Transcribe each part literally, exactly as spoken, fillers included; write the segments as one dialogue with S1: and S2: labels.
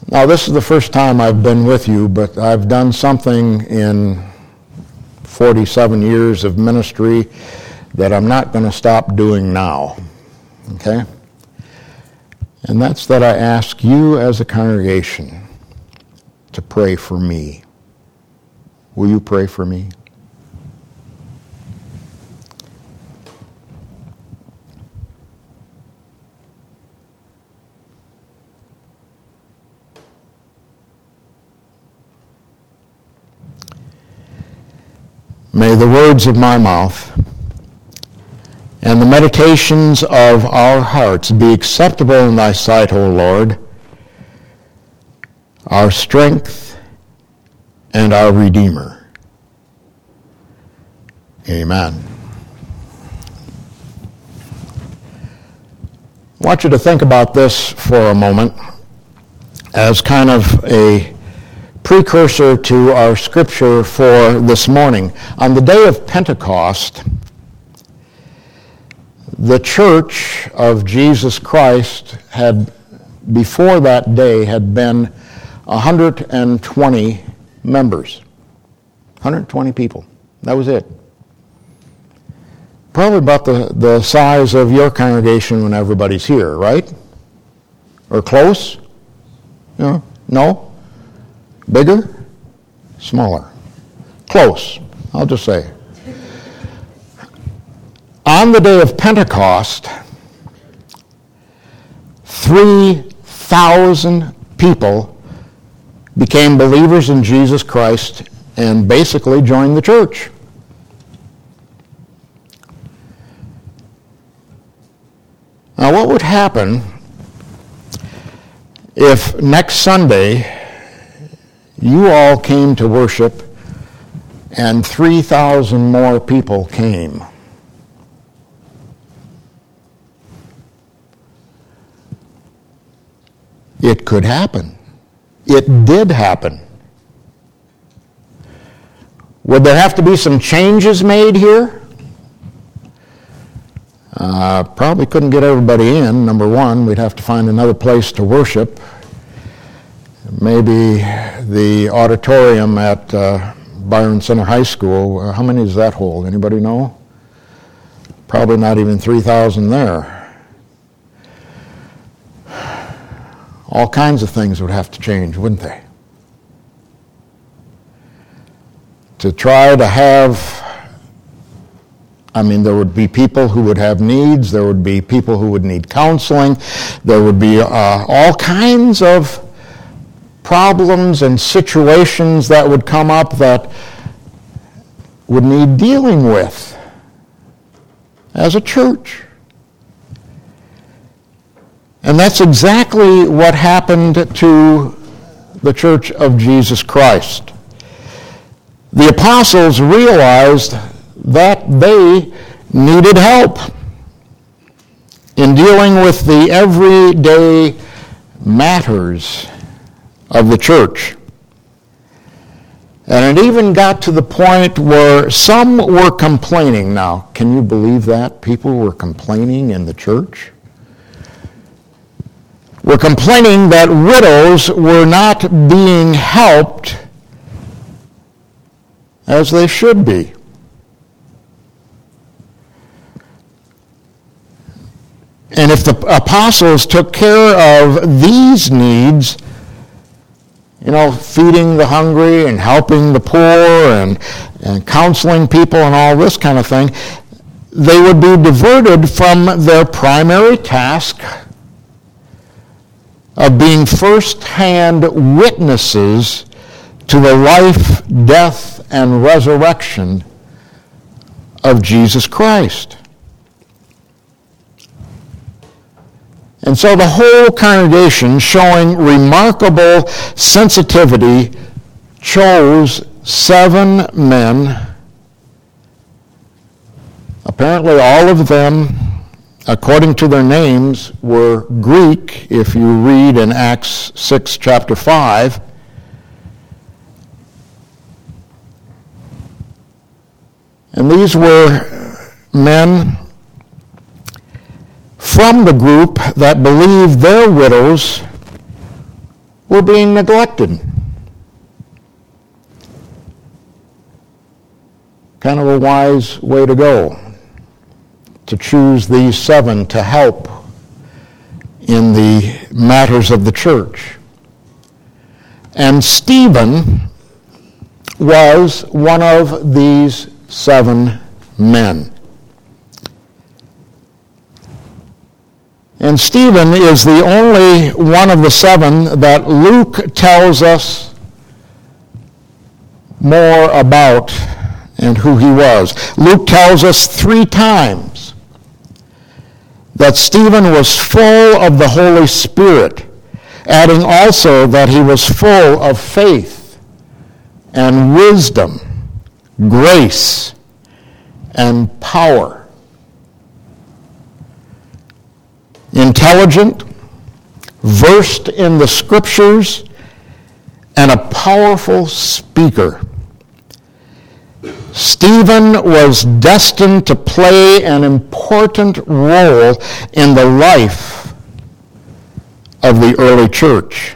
S1: Now, this is the first time I've been with you, but I've done something in forty-seven years of ministry that I'm not going to stop doing now, okay? And that's that I ask you as a congregation to pray for me. Will you pray for me? May the words of my mouth and the meditations of our hearts be acceptable in thy sight, O Lord, our strength and our Redeemer. Amen. I want you to think about this for a moment as kind of a precursor to our scripture for this morning. On the day of Pentecost, the Church of Jesus Christ had, before that day, had been one hundred twenty members. one hundred twenty people. That was it. Probably about the, the size of your congregation when everybody's here, right? Or close? You know, no? Bigger? Smaller? Close, I'll just say. On the day of Pentecost, three thousand people became believers in Jesus Christ and basically joined the church. Now, what would happen if next Sunday you all came to worship and three thousand more people came? It could happen. It did happen. Would there have to be some changes made here? Uh, probably couldn't get everybody in. Number one, we'd have to find another place to worship. Maybe the auditorium at uh, Byron Center High School. Uh, how many does that hold? Anybody know? Probably not even three thousand there. All kinds of things would have to change, wouldn't they? To try to have, I mean, there would be people who would have needs, there would be people who would need counseling, there would be uh, all kinds of problems and situations that would come up that would need dealing with as a church. And that's exactly what happened to the Church of Jesus Christ. The apostles realized that they needed help in dealing with the everyday matters of the church. And it even got to the point where some were complaining. Now, can you believe that? People were complaining in the church? Were complaining that widows were not being helped as they should be. And if the apostles took care of these needs, you know, feeding the hungry and helping the poor and, and counseling people and all this kind of thing, they would be diverted from their primary task of being first-hand witnesses to the life, death, and resurrection of Jesus Christ. And so the whole congregation, showing remarkable sensitivity, chose seven men. Apparently all of them, according to their names, were Greek, if you read in Acts six, chapter five. And these were men from the group that believed their widows were being neglected. Kind of a wise way to go, to choose these seven to help in the matters of the church. And Stephen was one of these seven men. And Stephen is the only one of the seven that Luke tells us more about and who he was. Luke tells us three times that Stephen was full of the Holy Spirit, adding also that he was full of faith and wisdom, grace, and power. Intelligent, versed in the Scriptures, and a powerful speaker. Stephen was destined to play an important role in the life of the early church.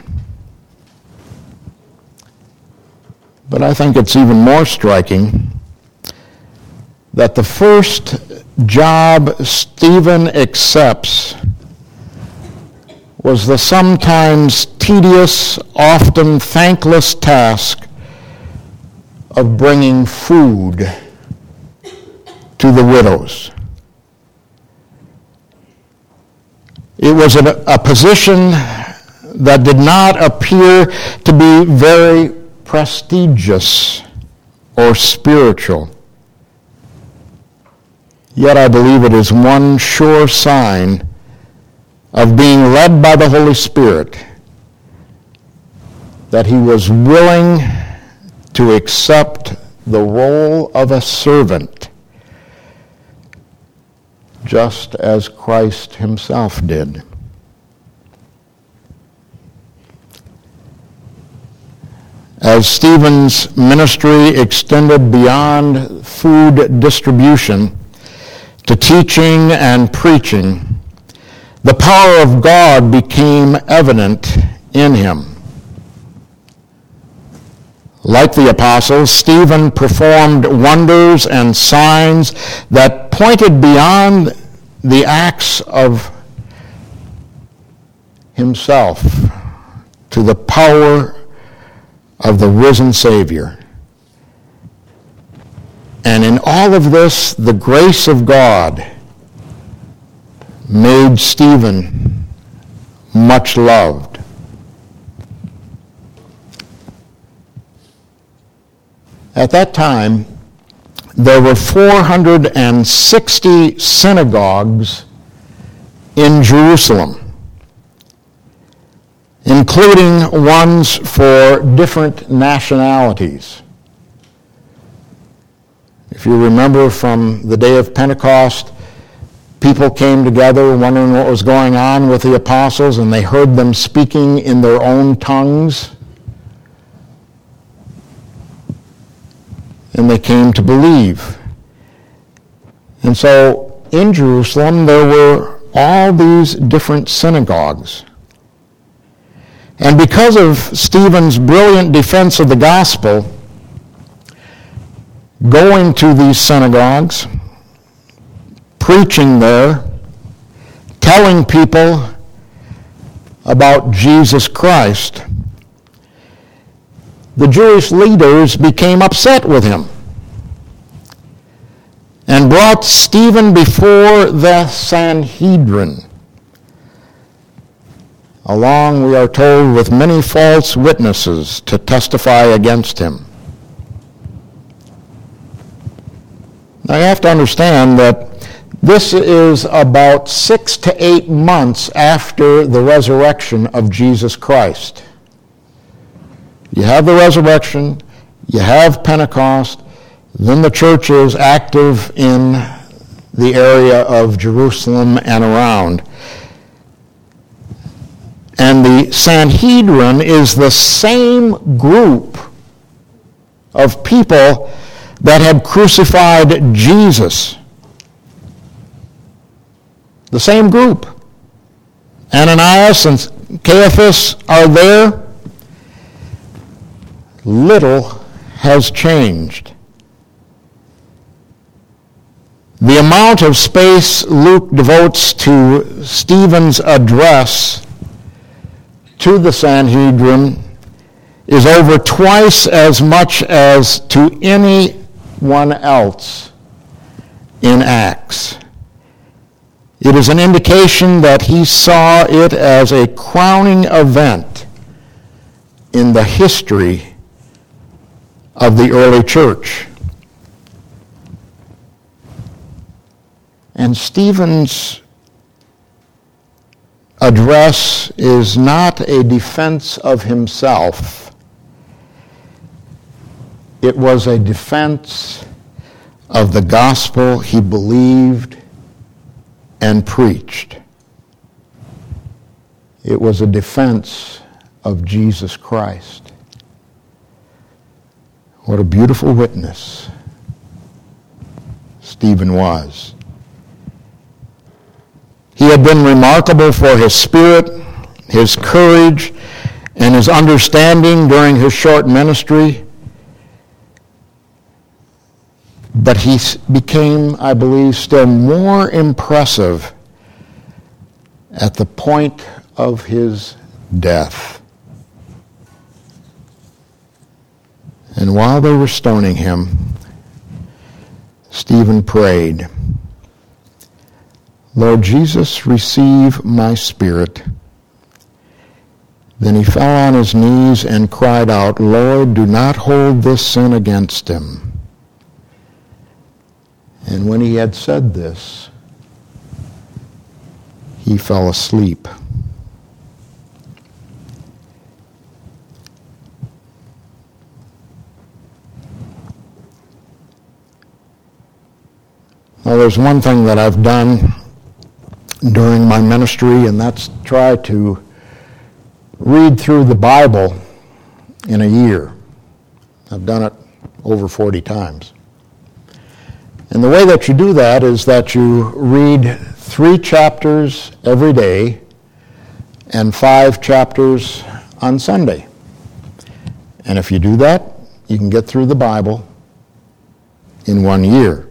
S1: But I think it's even more striking that the first job Stephen accepts was the sometimes tedious, often thankless task of bringing food to the widows. It was a, a position that did not appear to be very prestigious or spiritual. Yet I believe it is one sure sign of being led by the Holy Spirit that he was willing to accept the role of a servant, just as Christ himself did. As Stephen's ministry extended beyond food distribution to teaching and preaching, the power of God became evident in him. Like the apostles, Stephen performed wonders and signs that pointed beyond the acts of himself to the power of the risen Savior. And in all of this, the grace of God made Stephen much loved. At that time, there were four hundred sixty synagogues in Jerusalem, including ones for different nationalities. If you remember from the day of Pentecost, people came together wondering what was going on with the apostles, and they heard them speaking in their own tongues. And they came to believe. And so in Jerusalem, there were all these different synagogues. And because of Stephen's brilliant defense of the gospel, going to these synagogues, preaching there, telling people about Jesus Christ, the Jewish leaders became upset with him and brought Stephen before the Sanhedrin, along, we are told, with many false witnesses to testify against him. Now you have to understand that this is about six to eight months after the resurrection of Jesus Christ. You have the resurrection, you have Pentecost, then the church is active in the area of Jerusalem and around. And the Sanhedrin is the same group of people that had crucified Jesus. The same group. Ananias and Caiaphas are there. little has changed. The amount of space Luke devotes to Stephen's address to the Sanhedrin is over twice as much as to anyone else in Acts. It is an indication that he saw it as a crowning event in the history of the early church. And Stephen's address is not a defense of himself. It was a defense of the gospel he believed and preached. It was a defense of Jesus Christ. What a beautiful witness Stephen was. He had been remarkable for his spirit, his courage, and his understanding during his short ministry. But he became, I believe, still more impressive at the point of his death. And while they were stoning him, Stephen prayed, "Lord Jesus, receive my spirit." Then he fell on his knees and cried out, "Lord, do not hold this sin against him." And when he had said this, he fell asleep. Well, there's one thing that I've done during my ministry, and that's try to read through the Bible in a year. I've done it over forty times. And the way that you do that is that you read three chapters every day and five chapters on Sunday. And if you do that, you can get through the Bible in one year.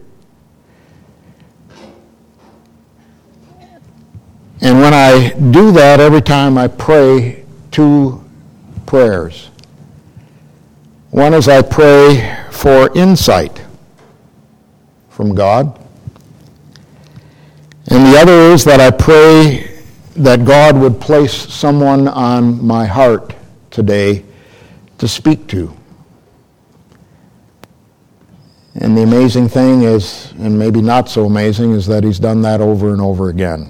S1: And when I do that, every time I pray two prayers. One is I pray for insight from God. And the other is that I pray that God would place someone on my heart today to speak to. And the amazing thing is, and maybe not so amazing, is that he's done that over and over again.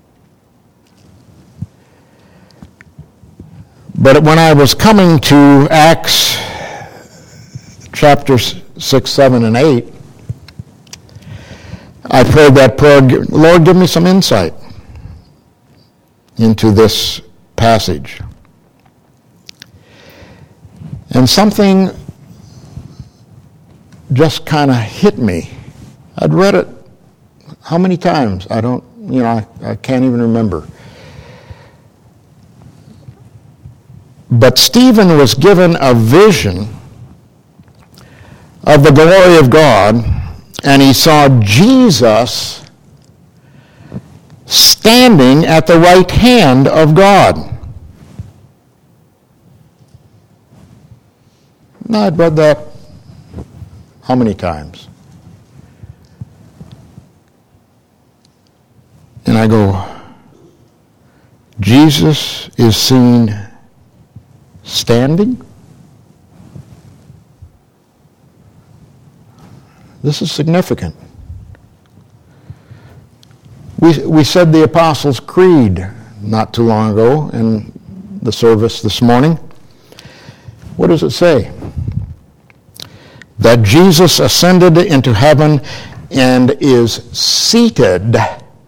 S1: But when I was coming to Acts chapters six, seven, and eight, I prayed that prayer, Lord, give me some insight into this passage. And something just kind of hit me. I'd read it how many times? I don't, you know, I, I can't even remember. But Stephen was given a vision of the glory of God, and he saw Jesus standing at the right hand of God. Now, I'd read that how many times? And I go, Jesus is seen standing? This is significant. We, we said the Apostles' Creed not too long ago in the service this morning. What does it say? That Jesus ascended into heaven and is seated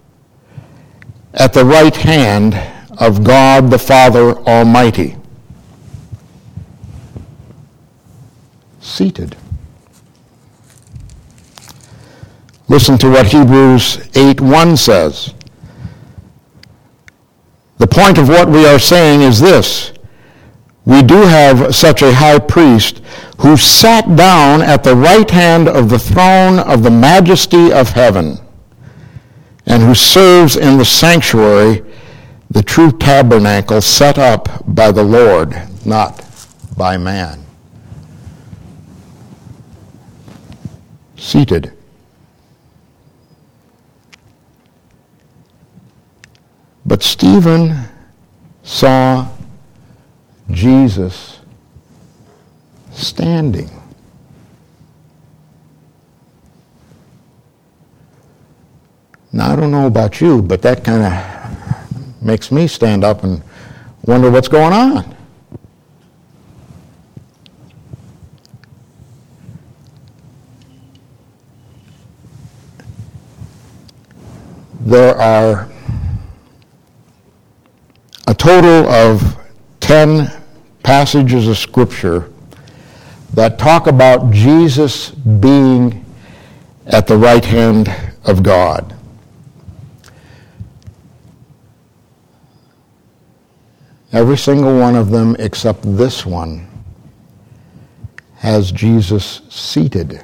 S1: at the right hand of God the Father Almighty. Seated. Listen to what Hebrews eight one says. The point of what we are saying is this: we do have such a high priest who sat down at the right hand of the throne of the majesty of heaven, and who serves in the sanctuary, the true tabernacle set up by the Lord, not by man. Seated. But Stephen saw Jesus standing. Now, I don't know about you, but that kind of makes me stand up and wonder what's going on. There are a total of ten passages of Scripture that talk about Jesus being at the right hand of God. Every single one of them except this one has Jesus seated.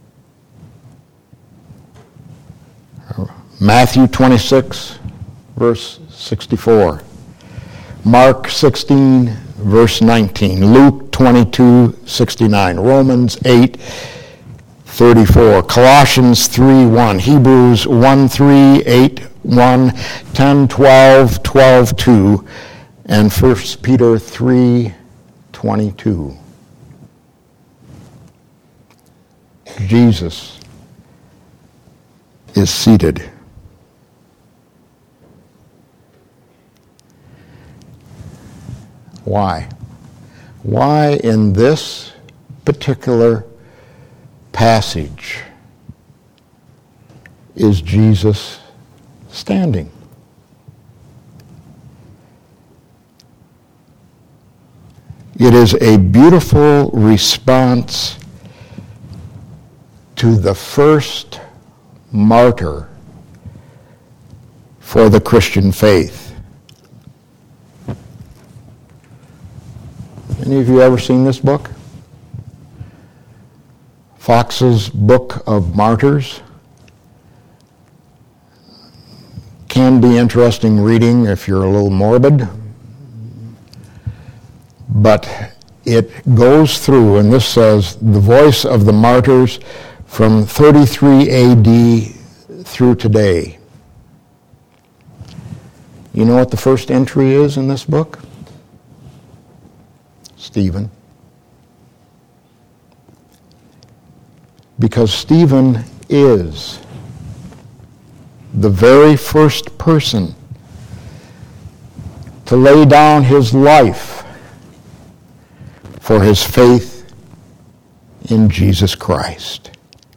S1: Matthew twenty-six, verse sixty-four. Mark sixteen, verse nineteen. Luke twenty-two, sixty-nine. Romans eight, thirty-four. Colossians three, one. Hebrews one, three, eight, one. ten, twelve, twelve, two. And First Peter three, twenty-two. Jesus is seated. Why? Why in this particular passage is Jesus standing? It is a beautiful response to the first martyr for the Christian faith. Any of you ever seen this book? Fox's Book of Martyrs. Can be interesting reading if you're a little morbid. But it goes through, and this says, the voice of the martyrs from thirty-three A D through today. You know what the first entry is in this book? Stephen. Because Stephen is the very first person to lay down his life for his faith in Jesus Christ.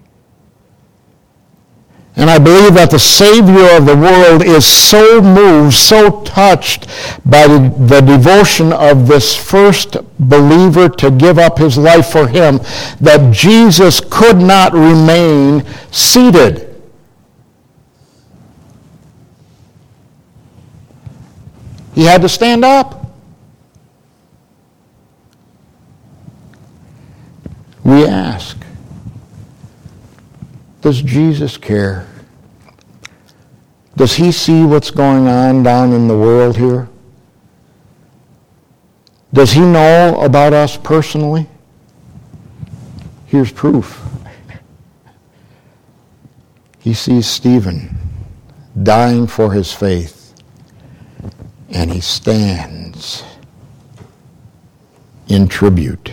S1: And I believe that the Savior of the world is so moved, so touched by the, the devotion of this first believer to give up his life for him, that Jesus could not remain seated. He had to stand up. We ask, does Jesus care? Does he see what's going on down in the world here? Does he know about us personally? Here's proof. He sees Stephen dying for his faith, and he stands in tribute.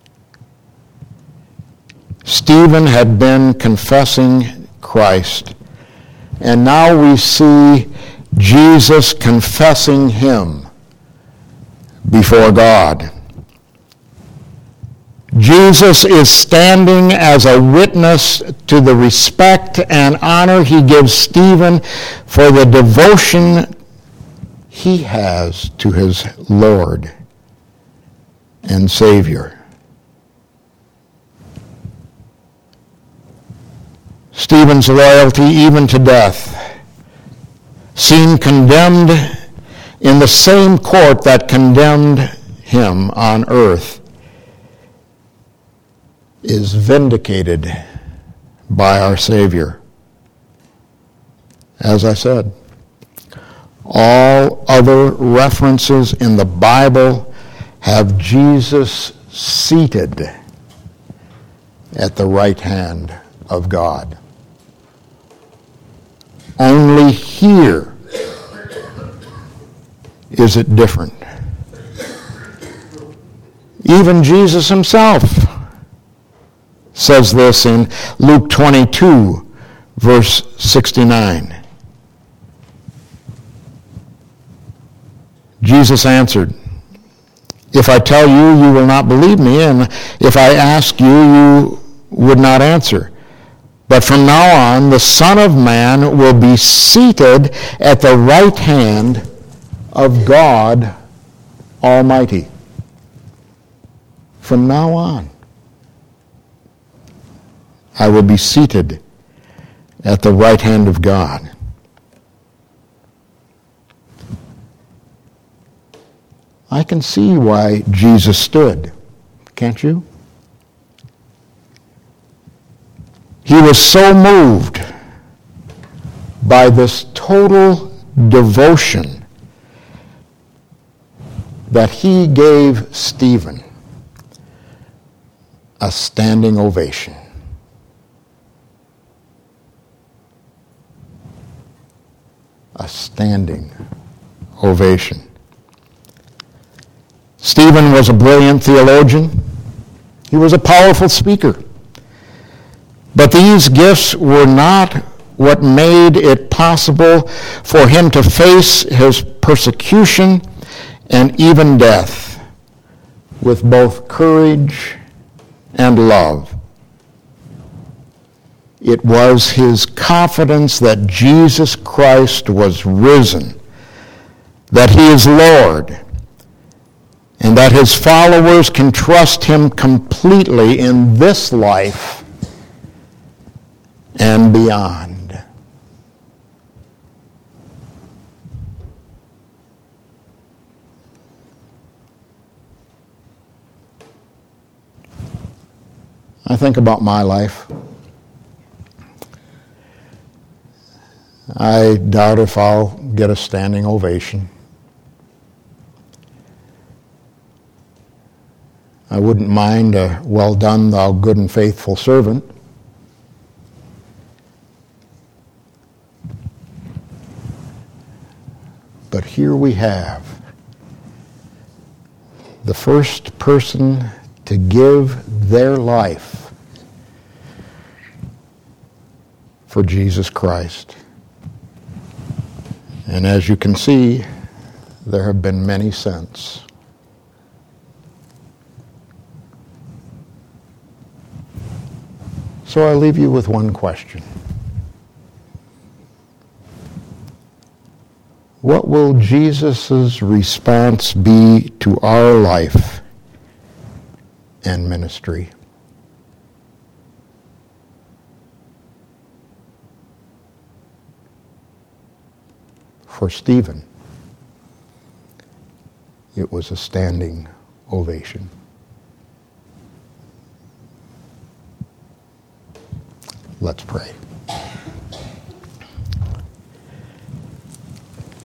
S1: Stephen had been confessing Christ, and now we see Jesus confessing him before God. Jesus is standing as a witness to the respect and honor he gives Stephen for the devotion he has to his Lord and Savior. Stephen's loyalty even to death, seen condemned in the same court that condemned him on earth is vindicated by our Savior. As I said, all other references in the Bible have Jesus seated at the right hand of God. Only here is it different. Even Jesus himself says this in Luke twenty-two, verse sixty-nine. Jesus answered, "If I tell you, you will not believe me, and if I ask you, you would not answer. But from now on, the Son of Man will be seated at the right hand of God Almighty." From now on, I will be seated at the right hand of God. I can see why Jesus stood, can't you? He was so moved by this total devotion that he gave Stephen a standing ovation. A standing ovation. Stephen was a brilliant theologian. He was a powerful speaker. But these gifts were not what made it possible for him to face his persecution and even death with both courage and love. It was his confidence that Jesus Christ was risen, that he is Lord, and that his followers can trust him completely in this life and beyond. I think about my life. I doubt if I'll get a standing ovation. I wouldn't mind a "well done, thou good and faithful servant." But here we have the first person to give their life for Jesus Christ. And as you can see, there have been many since. So I leave you with one question. What will Jesus' response be to our life and ministry? For Stephen, it was a standing ovation. Let's pray.